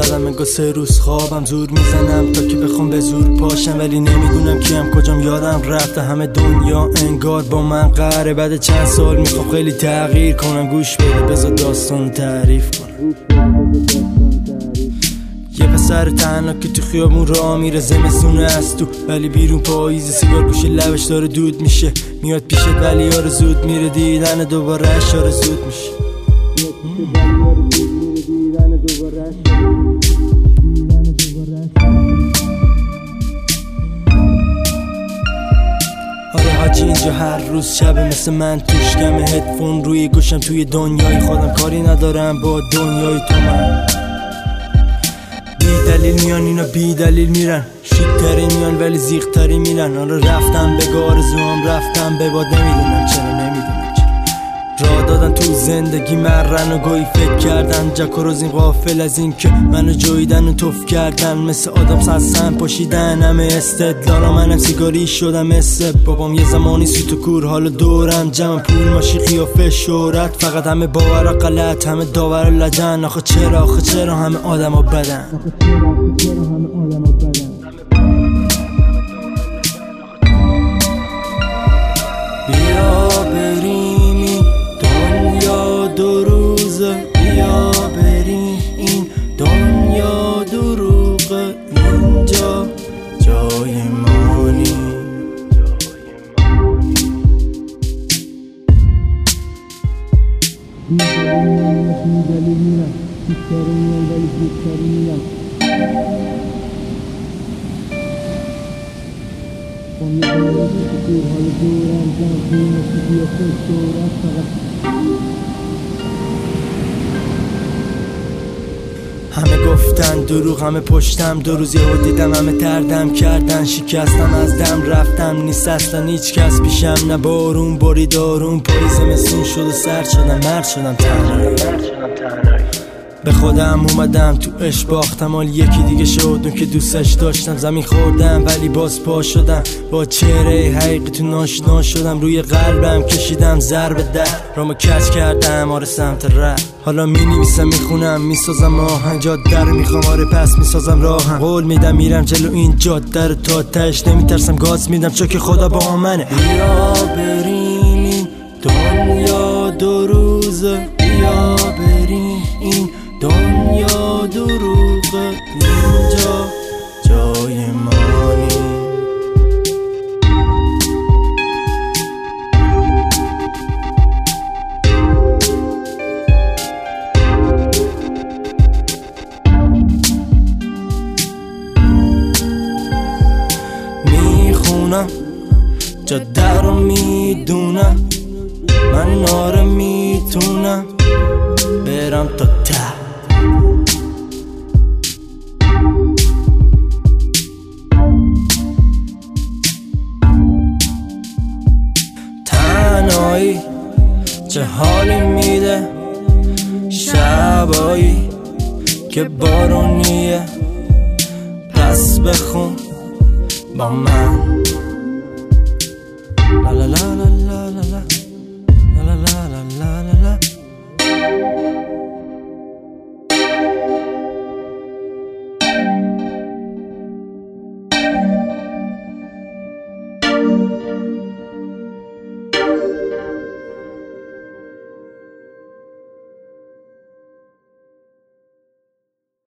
زدم انگار 3 روز خوابم زور میزنم تا که بخوام به زور پاشم، ولی نمیدونم کیم کجام یادم رفته. همه دنیا انگار با من قهره. بعد چند سال میخوام خیلی تغییر کنم. گوش بده بذار داستان تعریف کنم. یه پسر تنها که تو خیابون راه میره، زمستونه از تو ولی بیرون پاییزه، سیگار گوشه لبش داره دود میشه، میاد پیشت ولی آرزود میره، دیدن دوبارهش آرزود میشه. آره حاجی اینجا هر روز شبه مثل من توش گمه، هدفون روی گوشم توی دنیای خودم، کاری ندارم با دنیای تو. من بی دلیل میان اینا بی دلیل میرن، شیکتری میان ولی زیغتری میرن. آره رفتم به آرزوام، رفتم به باد، نمیدونم چرا راه دادن تو زندگی مرن و گاهی فکر کردن جک و روز این غافل از این که منو جویدن و توف کردن، مثل آدم سرسن پاشیدن همه استدلالا. منم سیگاری شدم مثل بابام یه زمانی سوت و کور، حالا دورم جمع پول ماشی قیافه شهرت، فقط همه باورا غلط، همه داور لجن. آخه چرا همه آدم ها بدن. بیا بریم این دنیا دو روزه، بیا بریم این دنیا دروغه، اینجا جای مانی. بیدلی میرم بیشتری میرم ولی بیشتری میرم. همه گفتن دروغ، همه پشتم، 2 روز یهو دیدم همه تردم کردن، شکستم از دم رفتم، نیست اصلا هیچ کس پیشم، نه بارون برید آروم، پاییز مسون شد و سرد شدم، مرد شدم تنهایی. به خودم اومدم تو عشق باختم، حال یکی دیگه شدم که دوستش داشتم، زمین خوردم ولی باز پا شدم، با چهره حقیقی تو ناشنا شدم، روی قلبم کشیدم ضرب در، رامو کج کردم آره سمت رد. حالا می نویسم میخونم میسازم آهنگ، جاده رو میخوام آره پس میسازم راهم، قول میدم میرم جلو این جاده رو تا تهش، نمیترسم گاز میدم چون که خدا با منه. بیا بریم این دنیا 2 روزه، بیا بریم این دنیا دروغه، اینجا جای مانی. میخونم جاده رو میدونم، من ناره میتونم برم تا ته. تنهایی چه حالی میده، شبایی که بارونیه، پس بخون با من لا لا لا.